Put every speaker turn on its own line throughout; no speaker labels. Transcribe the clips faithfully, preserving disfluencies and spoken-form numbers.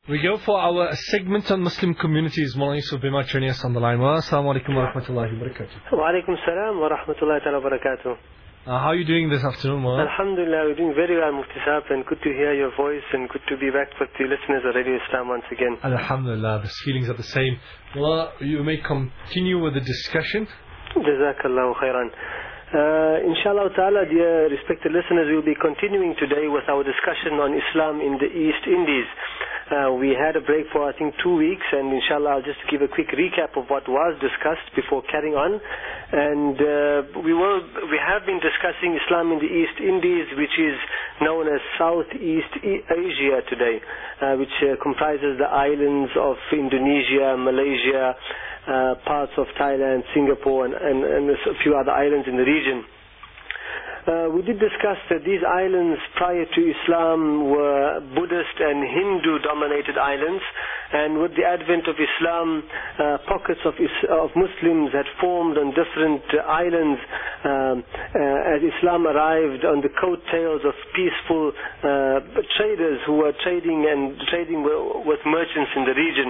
We go for our segment on Muslim communities. Maulana Yusuf Bima joining us on the line. Well, Assalamu alaikum wa rahmatullahi wa barakatuh.
Wa alaikum salam wa rahmatullahi wa barakatuh.
Uh, how are you doing this afternoon, Maulana?
Alhamdulillah, we're doing very well, Mufti Saab, and good to hear your voice and good to be back with the listeners of Radio Islam once again.
Alhamdulillah, the feelings are the same. Well, you may continue with the discussion.
Jazakallahu khairan. Uh, inshallah ta'ala, dear respected listeners, we will be continuing today with our discussion on Islam in the East Indies. Uh, we had a break for I think two weeks and inshallah I'll just give a quick recap of what was discussed before carrying on. And uh, we will, we have been discussing Islam in the East Indies, which is known as Southeast Asia today, uh, which uh, comprises the islands of Indonesia, Malaysia, uh, parts of Thailand, Singapore and, and, and a few other islands in the region. Uh, we did discuss that these islands prior to Islam were Buddhist and Hindu-dominated islands, and with the advent of Islam, uh, pockets of, is of Muslims had formed on different uh, islands um, uh, as Islam arrived on the coattails of peaceful uh, traders who were trading and trading with merchants in the region.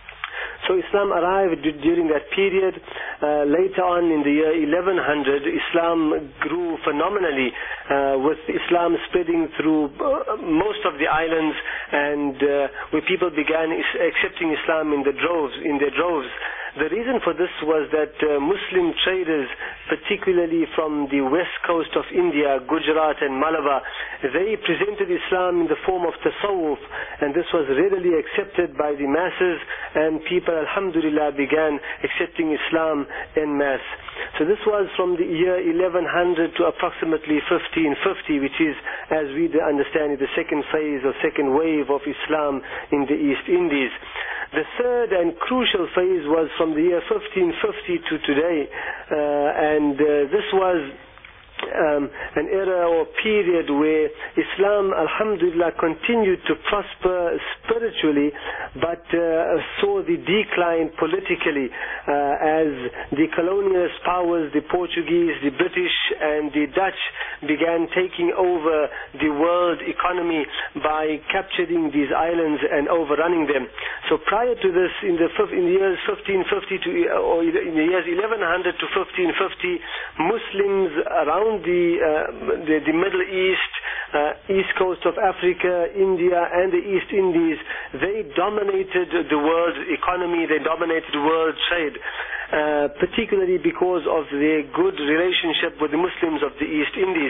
So Islam arrived during that period. Uh, later on in the year eleven hundred, Islam grew phenomenally, uh, with Islam spreading through uh, most of the islands, and uh, where people began is accepting Islam in the droves, in their droves. The reason for this was that uh, Muslim traders, particularly from the west coast of India, Gujarat and Malabar, they presented Islam in the form of tasawwuf, and this was readily accepted by the masses, and people, alhamdulillah, began accepting Islam en masse. So this was from the year eleven hundred to approximately fifteen fifty, which is, as we understand it, the second phase or second wave of Islam in the East Indies. The third and crucial phase was from the year fifteen fifty to today, uh, and uh, this was um, an era or period where Islam, alhamdulillah, continued to prosper spiritually, but uh, saw the decline politically uh, as the colonialist powers, the Portuguese, the British and the Dutch began taking over the world economy by capturing these islands and overrunning them. So prior to this, in the, in the years fifteen fifty to, or in the years eleven hundred to fifteen fifty, Muslims around the, uh, the, the Middle East, uh, east coast of Africa, India and the East Indies, they dominated the world economy, they dominated world trade. Uh, particularly because of their good relationship with the Muslims of the East Indies.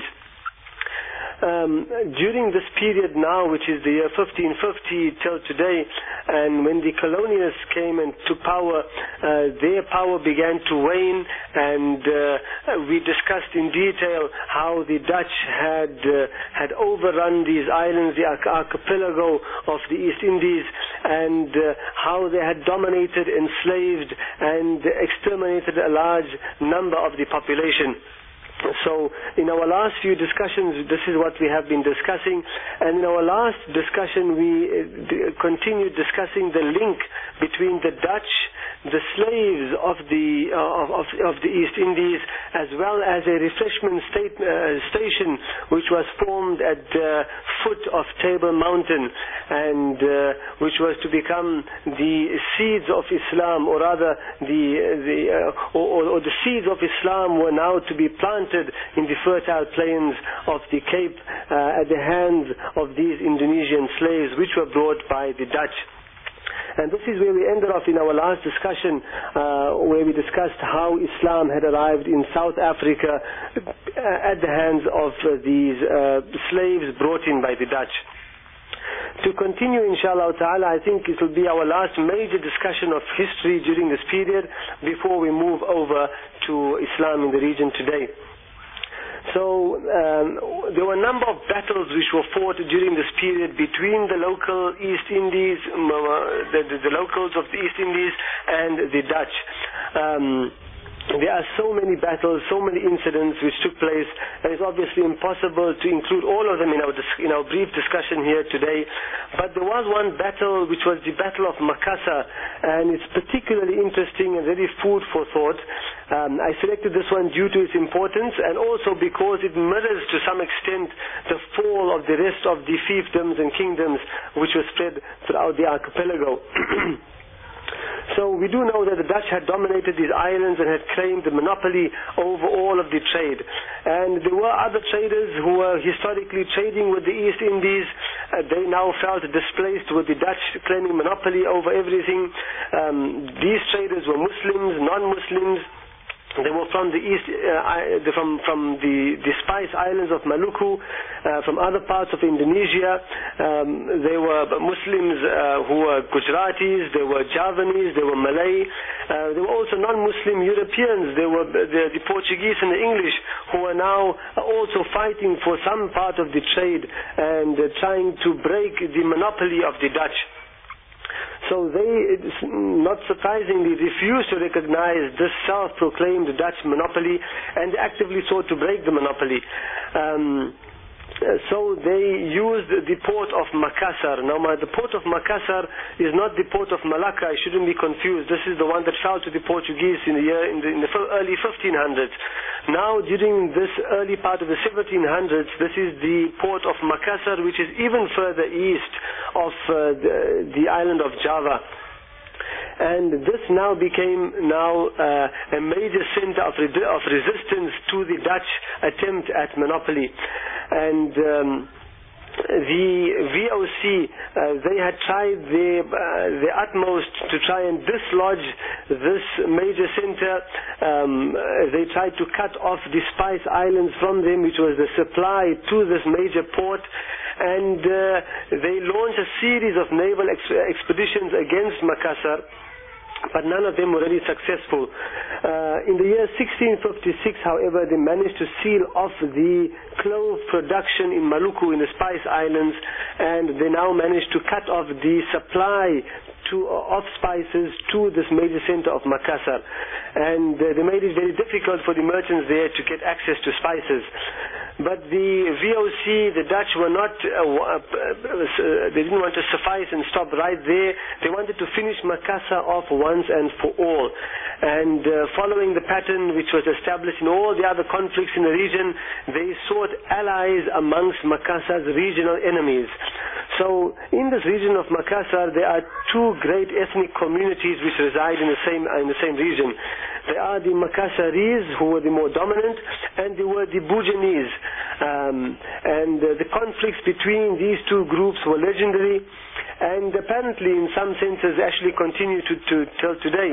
Um, during this period now, which is the year fifteen fifty till today, and when the colonialists came and took power, uh, their power began to wane, and uh, we discussed in detail how the Dutch had uh, had overrun these islands, the archipelago of the East Indies, and uh, how they had dominated, enslaved and exterminated a large number of the population. So in our last few discussions, this is what we have been discussing, and in our last discussion we uh, continued discussing the link between the Dutch, the slaves of the uh, of, of, of the East Indies, as well as a refreshment state, uh, station which was formed at the foot of Table Mountain, and uh, which was to become the seeds of Islam, or rather the the uh, or, or the seeds of Islam were now to be planted in the fertile plains of the Cape uh, at the hands of these Indonesian slaves, which were brought by the Dutch. And this is where we ended off in our last discussion, uh, where we discussed how Islam had arrived in South Africa uh, at the hands of uh, these uh, slaves brought in by the Dutch. To continue, inshallah ta'ala, I think it will be our last major discussion of history during this period before we move over to Islam in the region today. So um, there were a number of battles which were fought during this period between the local East Indies, the, the, the locals of the East Indies and the Dutch. Um, there are so many battles, so many incidents which took place, and it's obviously impossible to include all of them in our, in our brief discussion here today. But there was one battle which was the Battle of Makassar, and it's particularly interesting and very food for thought. Um, I selected this one due to its importance, and also because it mirrors to some extent the fall of the rest of the fiefdoms and kingdoms which were spread throughout the archipelago. So we do know that the Dutch had dominated these islands and had claimed the monopoly over all of the trade. And there were other traders who were historically trading with the East Indies. Uh, they now felt displaced with the Dutch claiming monopoly over everything. Um, these traders were Muslims, non-Muslims. They were from the east, uh, from from the the Spice Islands of Maluku, uh, from other parts of Indonesia. Um, they were Muslims uh, who were Gujaratis. They were Javanese. They were Malay. Uh, there were also non-Muslim Europeans. They were the, the Portuguese and the English, who are now also fighting for some part of the trade and uh, trying to break the monopoly of the Dutch. So they, not surprisingly, refused to recognize this self-proclaimed Dutch monopoly and actively sought to break the monopoly. Um, so they used the port of Makassar. Now the port of Makassar is not the port of Malacca. I shouldn't be confused. This is the one that fell to the Portuguese in the year in the, in the early fifteen hundreds. Now during this early part of the seventeen hundreds, this is the port of Makassar, which is even further east of uh, the, the island of Java. And this now became now uh, a major center of, re of resistance to the Dutch attempt at monopoly. And um, the V O C, uh, they had tried their, uh, their utmost to try and dislodge this major center. Um, they tried to cut off the Spice Islands from them, which was the supply to this major port. And uh, they launched a series of naval ex expeditions against Makassar, but none of them were really successful. Uh, in the year sixteen fifty-six, however, they managed to seal off the clove production in Maluku, in the Spice Islands, and they now managed to cut off the supply to, uh, of spices to this major center of Makassar. And uh, they made it very difficult for the merchants there to get access to spices. But the V O C, the Dutch, were not, uh, uh, they didn't want to suffice and stop right there. They wanted to finish Makassar off once and for all. And uh, following the pattern which was established in all the other conflicts in the region, they sought allies amongst Makassar's regional enemies. So in this region of Makassar, there are two great ethnic communities which reside in the same, in the same region. There are the Makassaris, who were the more dominant, and there were the Bujanese. Um, and uh, the conflicts between these two groups were legendary, and apparently in some senses actually continue to, to till today.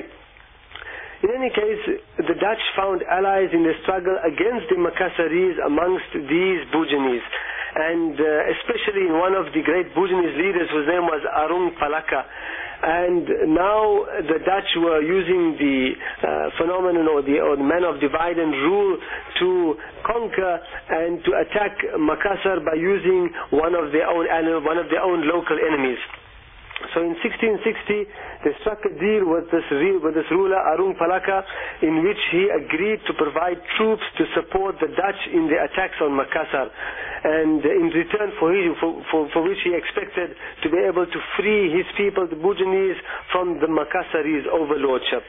In any case, the Dutch found allies in the struggle against the Makassaris amongst these Bujanese. And uh, especially in one of the great Bujanese leaders, whose name was Arung Palaka. And now the Dutch were using the uh, phenomenon or the, or the man of divide and rule to conquer and to attack Makassar by using one of their own one of their own local enemies. So in sixteen sixty, they struck a deal with this, with this ruler, Arung Palaka, in which he agreed to provide troops to support the Dutch in their attacks on Makassar. And in return for, his, for, for, for which he expected to be able to free his people, the Bujanese, from the Makassaris' overlordship.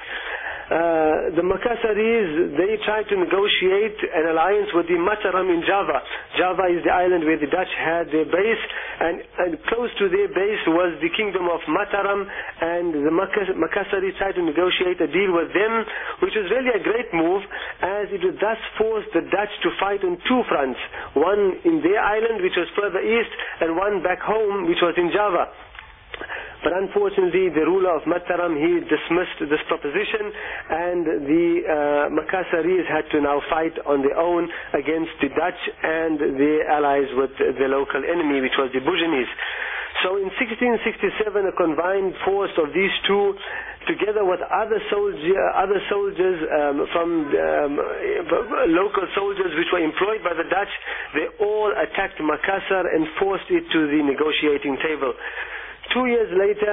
Uh, the Makassaris, they tried to negotiate an alliance with the Mataram in Java. Java is the island where the Dutch had their base, and, and close to their base was the kingdom of Mataram, and the Makassaris tried to negotiate a deal with them, which was really a great move, as it would thus force the Dutch to fight on two fronts, one in their island, which was further east, and one back home, which was in Java. But unfortunately, the ruler of Mataram, he dismissed this proposition, and the uh, Makassaris had to now fight on their own against the Dutch and their allies with the local enemy, which was the Bujanese. So in sixteen sixty-seven, a combined force of these two, together with other, soldier, other soldiers um, from um, local soldiers which were employed by the Dutch, they all attacked Makassar and forced it to the negotiating table. Two years later,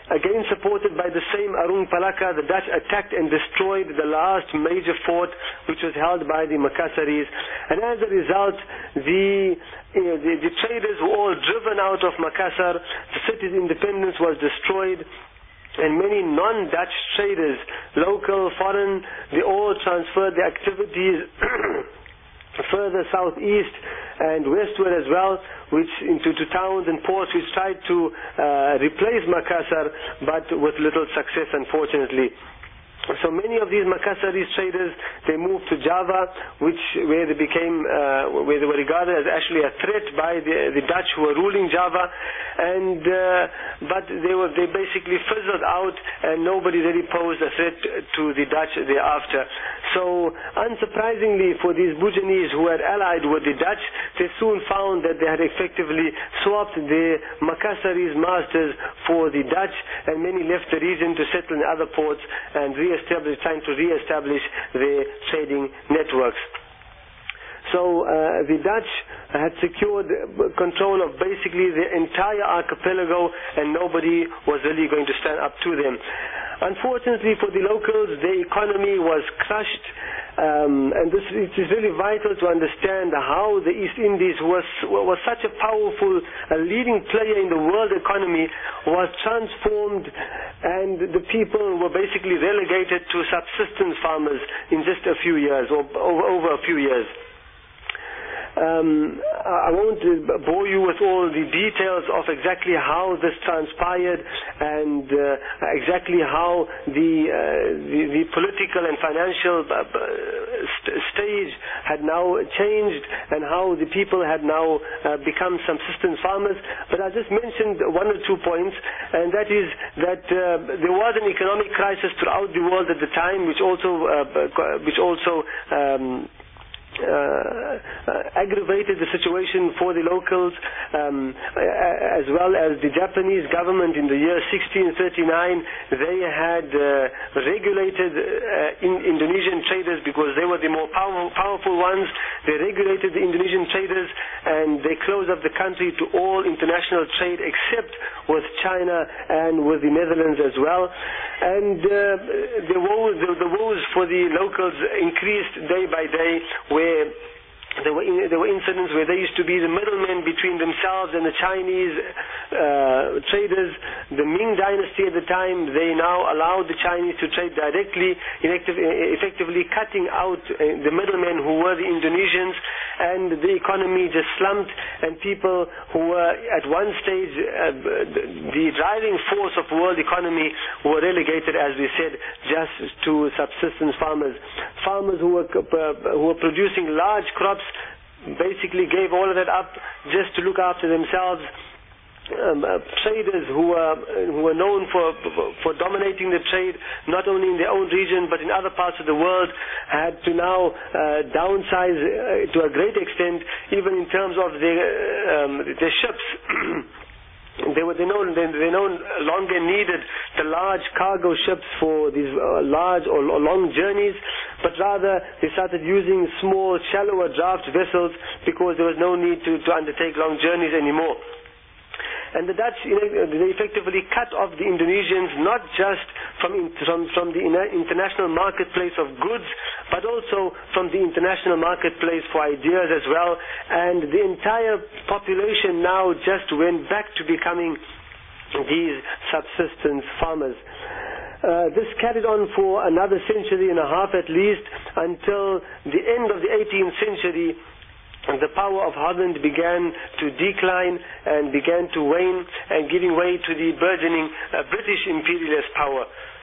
again supported by the same Arung Palaka, the Dutch attacked and destroyed the last major fort, which was held by the Makassaris. And as a result, the, you know, the, the traders were all driven out of Makassar. The city's independence was destroyed. And many non-Dutch traders, local, foreign, they all transferred their activities further southeast and westward as well, which into to towns and ports which tried to uh, replace Makassar, but with little success, unfortunately. So many of these Makassaris traders, they moved to Java, which where they became, uh, where they were regarded as actually a threat by the, the Dutch who were ruling Java, and uh, but they were they basically fizzled out, and nobody really posed a threat to the Dutch thereafter. So unsurprisingly for these Bujanese who had allied with the Dutch, they soon found that they had effectively swapped the Makassaris masters for the Dutch, and many left the region to settle in other ports and re-establish, trying to re-establish their trading networks. So uh, the Dutch had secured control of basically the entire archipelago, and nobody was really going to stand up to them. Unfortunately for the locals, their economy was crushed, um, and this it is really vital to understand how the East Indies was was such a powerful, a leading player in the world economy, was transformed, and the people were basically relegated to subsistence farmers in just a few years, or over, over a few years. Um, I won't bore you with all the details of exactly how this transpired and uh, exactly how the, uh, the the political and financial uh, st stage had now changed, and how the people had now uh, become subsistence farmers. But I just mentioned one or two points, and that is that uh, there was an economic crisis throughout the world at the time, which also uh, which also um, Uh, uh, aggravated the situation for the locals, um, as well as the Japanese government in the year sixteen thirty-nine. They had uh, regulated uh, in Indonesian traders because they were the more powerful, powerful ones. They regulated the Indonesian traders, and they closed up the country to all international trade except with China and with the Netherlands as well. And uh, the woes, the, the woes for the locals increased day by day, where There were, in, there were incidents where they used to be the middlemen between themselves and the Chinese uh, traders. The Ming dynasty at the time, they now allowed the Chinese to trade directly, effectively cutting out uh, the middlemen who were the Indonesians, and the economy just slumped, and people who were at one stage uh, the driving force of world economy were relegated, as we said, just to subsistence farmers. Farmers who were, uh, who were producing large crops basically gave all of that up just to look after themselves. Um, uh, traders who were who were known for for dominating the trade, not only in their own region but in other parts of the world, had to now uh, downsize uh, to a great extent, even in terms of their um, their ships. They were they known they, they known longer needed the large cargo ships for these uh, large or, or long journeys, but rather they started using small, shallower draft vessels because there was no need to, to undertake long journeys anymore. And the Dutch, you know, they effectively cut off the Indonesians, not just from, from, from the international marketplace of goods, but also from the international marketplace for ideas as well. And the entire population now just went back to becoming these subsistence farmers. Uh, this carried on for another century and a half at least, until the end of the eighteenth century. And the power of Holland began to decline and began to wane, and giving way to the burgeoning uh, British imperialist power.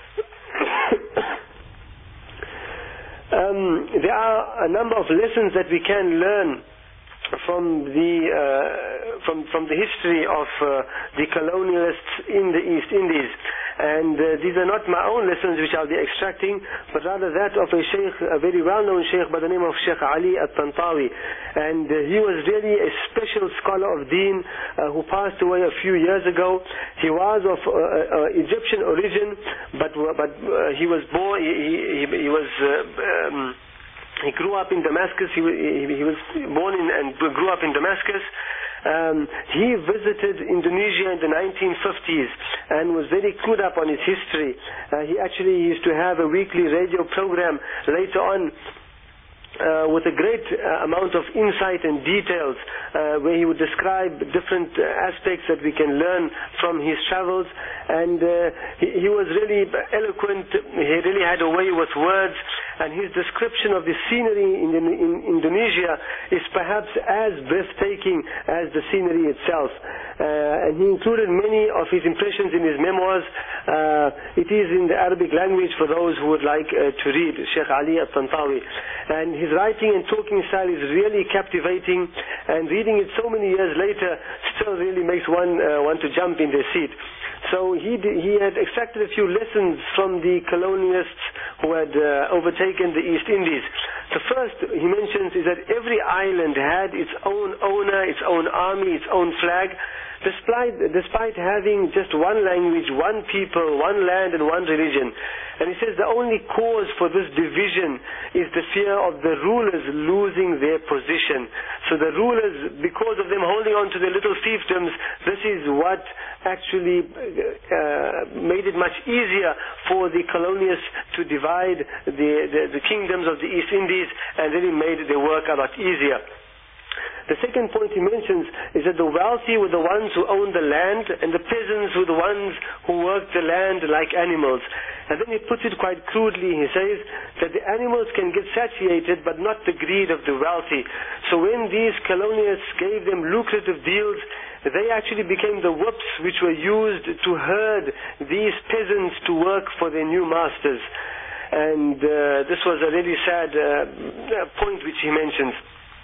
um, there are a number of lessons that we can learn from the uh, from from the history of uh, the colonialists in the East Indies. And uh, these are not my own lessons which I'll be extracting, but rather that of a sheikh, a very well-known sheikh by the name of Sheikh Ali At-Tantawi. And uh, he was really a special scholar of deen uh, who passed away a few years ago. He was of uh, uh, Egyptian origin, but but uh, he was born, he, he, he was uh, um, he grew up in Damascus. He, he, he was born in and grew up in Damascus. Um, he visited Indonesia in the nineteen fifties and was very clued up on its history. Uh, he actually used to have a weekly radio program later on Uh, with a great uh, amount of insight and details, uh, where he would describe different uh, aspects that we can learn from his travels. And uh, he, he was really eloquent. He really had a way with words, and his description of the scenery in, the, in Indonesia is perhaps as breathtaking as the scenery itself. Uh, and he included many of his impressions in his memoirs. Uh, it is in the Arabic language for those who would like uh, to read, Sheikh Ali At-Tantawi. And his writing and talking style is really captivating, and reading it so many years later still really makes one uh, want to jump in their seat. So he he had extracted a few lessons from the colonialists who had uh, overtaken the East Indies. The first he mentions is that every island had its own owner, its own army, its own flag. Despite, despite having just one language, one people, one land and one religion. And he says the only cause for this division is the fear of the rulers losing their position. So the rulers, because of them holding on to their little fiefdoms, this is what actually uh, made it much easier for the colonialists to divide the, the, the kingdoms of the East Indies, and really made their work a lot easier. The second point he mentions is that the wealthy were the ones who owned the land, and the peasants were the ones who worked the land like animals. And then he puts it quite crudely. He says that the animals can get satiated, but not the greed of the wealthy. So when these colonialists gave them lucrative deals, they actually became the whips which were used to herd these peasants to work for their new masters. And uh, this was a really sad uh, point which he mentions.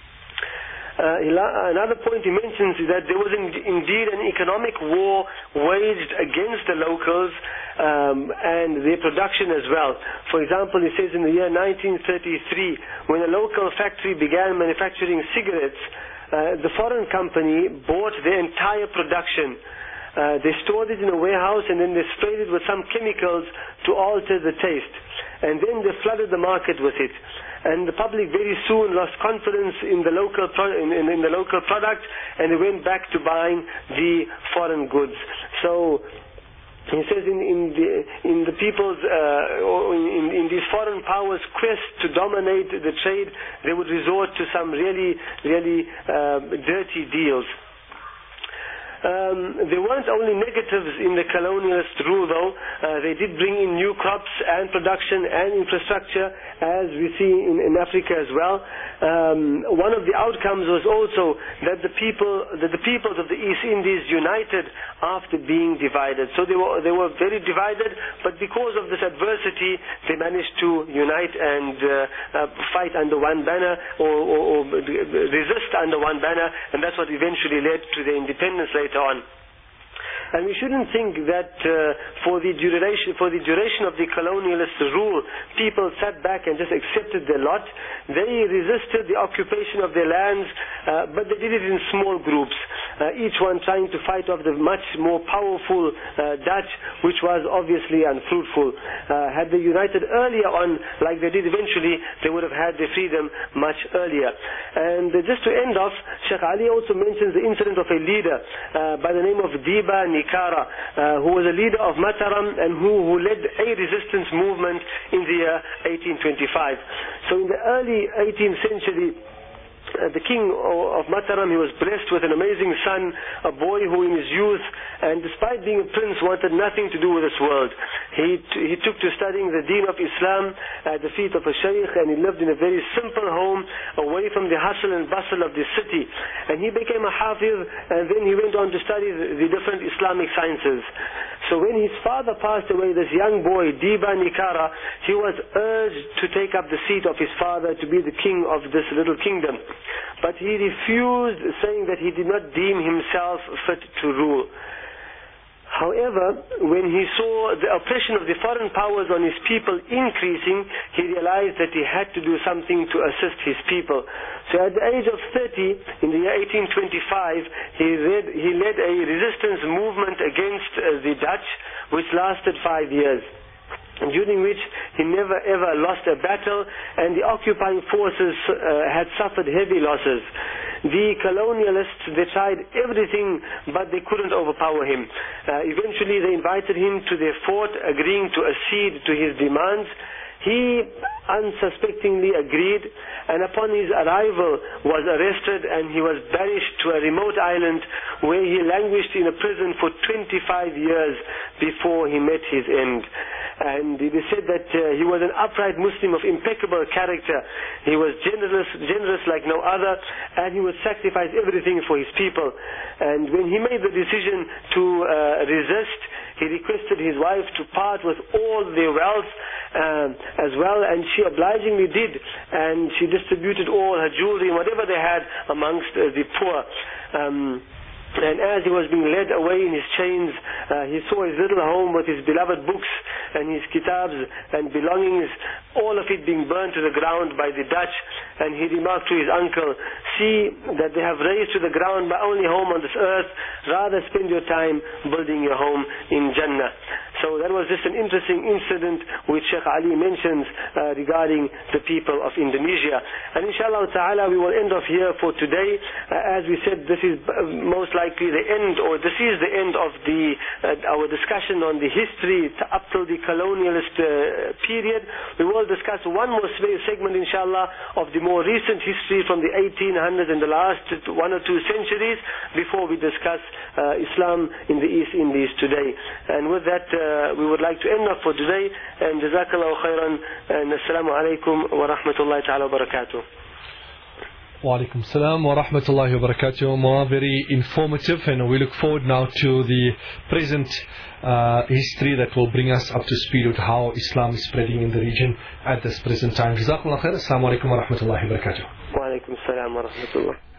Uh, another point he mentions is that there was in, indeed an economic war waged against the locals um, and their production as well. For example, he says in the year nineteen thirty-three, when a local factory began manufacturing cigarettes, uh, the foreign company bought their entire production. Uh, they stored it in a warehouse, and then they sprayed it with some chemicals to alter the taste. And then they flooded the market with it. And the public very soon lost confidence in the local pro in, in, in the local product, and they went back to buying the foreign goods. So he says in, in the in the people's uh, or in, in these foreign powers' quest to dominate the trade, they would resort to some really really uh, dirty deals. Um, there weren't only negatives in the colonialist rule, though. Uh, they did bring in new crops and production and infrastructure, as we see in, in Africa as well. Um, one of the outcomes was also that the people, that the peoples of the East Indies united after being divided. So they were they were very divided, but because of this adversity, they managed to unite and uh, uh, fight under one banner, or, or, or resist under one banner, and that's what eventually led to their independence later on. And we shouldn't think that uh, for the duration for the duration of the colonialist rule, people sat back and just accepted their lot. They resisted the occupation of their lands, uh, but they did it in small groups, uh, each one trying to fight off the much more powerful uh, Dutch, which was obviously unfruitful. Uh, had they united earlier on, like they did eventually, they would have had their freedom much earlier. And uh, just to end off, Sheikh Ali also mentions the incident of a leader uh, by the name of Diba Nikara, uh, who was a leader of Mataram and who, who led a resistance movement in the year eighteen twenty-five. So in the early eighteenth century, Uh, the king of Mataram, he was blessed with an amazing son, a boy who in his youth, and despite being a prince, wanted nothing to do with this world. He, he took to studying the deen of Islam at the feet of a shaykh, and he lived in a very simple home, away from the hustle and bustle of the city. And he became a hafiz, and then he went on to study the, the different Islamic sciences. So when his father passed away, this young boy, Diba Nikara, he was urged to take up the seat of his father to be the king of this little kingdom. But he refused, saying that he did not deem himself fit to rule. However, when he saw the oppression of the foreign powers on his people increasing, he realized that he had to do something to assist his people. So at the age of thirty, in the year eighteen twenty-five, he led, he led a resistance movement against uh, the Dutch, which lasted five years. during which he never ever lost a battle, and the occupying forces uh, had suffered heavy losses. The colonialists, they tried everything, but they couldn't overpower him. Uh, eventually they invited him to their fort, agreeing to accede to his demands. He unsuspectingly agreed, and upon his arrival was arrested, and he was banished to a remote island where he languished in a prison for twenty-five years before he met his end. And it is said that uh, he was an upright Muslim of impeccable character. He was generous, generous like no other, and he would sacrifice everything for his people. And when he made the decision to uh, resist, he requested his wife to part with all their wealth um, as well, and she obligingly did, and she distributed all her jewelry and whatever they had amongst uh, the poor. Um, And as he was being led away in his chains, uh, he saw his little home with his beloved books and his kitabs and belongings, all of it being burned to the ground by the Dutch. And he remarked to his uncle, "See that they have razed to the ground my only home on this earth. Rather spend your time building your home in Jannah." So that was just an interesting incident which Sheikh Ali mentions uh, regarding the people of Indonesia. And inshallah ta'ala we will end off here for today. Uh, as we said, this is most likely the end, or this is the end of the uh, our discussion on the history up till the colonialist uh, period. We will discuss one more segment inshallah of the more recent history from the eighteen hundreds and the last one or two centuries before we discuss uh, Islam in the East Indies today. And with that uh, we would like to end up for today, and jazakallahu khairan, and assalamu alaikum wa rahmatullahi ta'ala wa barakatuh.
Wa alaikum salam wa rahmatullahi wa barakatuh. More very informative, and we look forward now to the present uh, history that will bring us up to speed with how Islam is spreading in the region at this present time. Jazakallahu khair. Assalamu alaikum wa rahmatullahi wa barakatuh.
Wa alaikum salam wa rahmatullah.